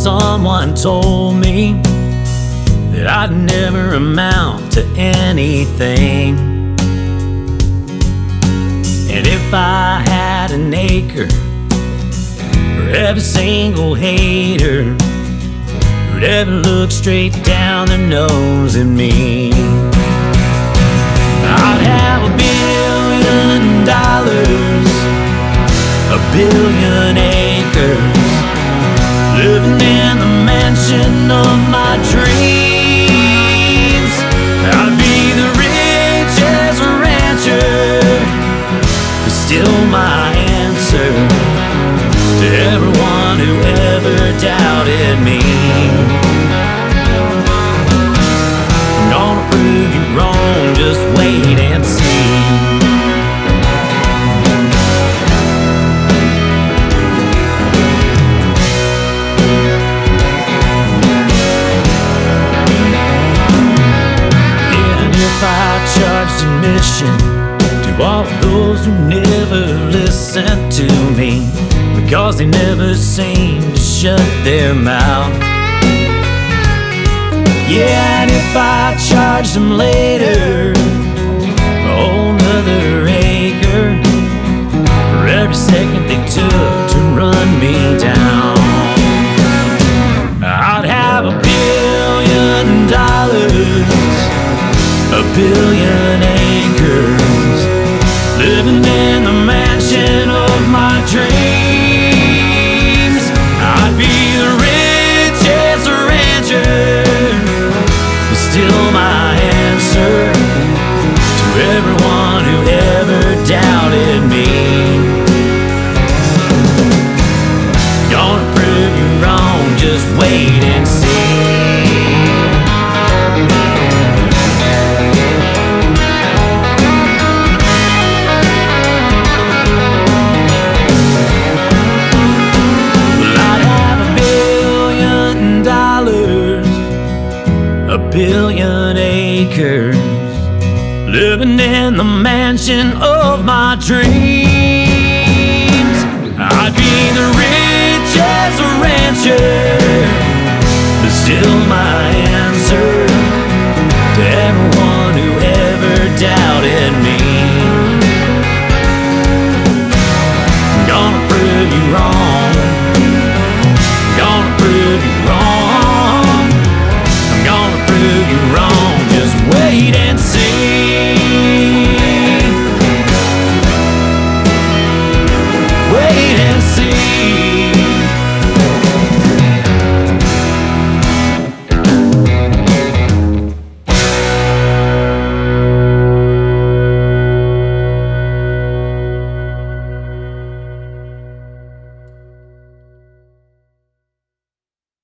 someone told me that I'd never amount to anything. And if I had an acre for every single hater who'd ever look straight down their nose at me, I'd have $1 billion, $1 billion acres, living in the mansion of my dreams. I'd be the richest rancher, but still my answer to everyone who ever doubted me. I'm gonna prove you wrong, just wait and see. If I charged admission to all those who never listened to me because they never seem to shut their mouth. Yeah, and if I charged them later a whole nother acre for every second they took to run me down, I'd have $1 billion, $1 billion acres, living in the mansion of my dreams. I'd be the richest rancher, but still my answer to everyone who ever doubted me. Gonna prove you wrong, just wait and see. $1 billion acres, living in the mansion of my dreams. I'd be the richest rancher, but still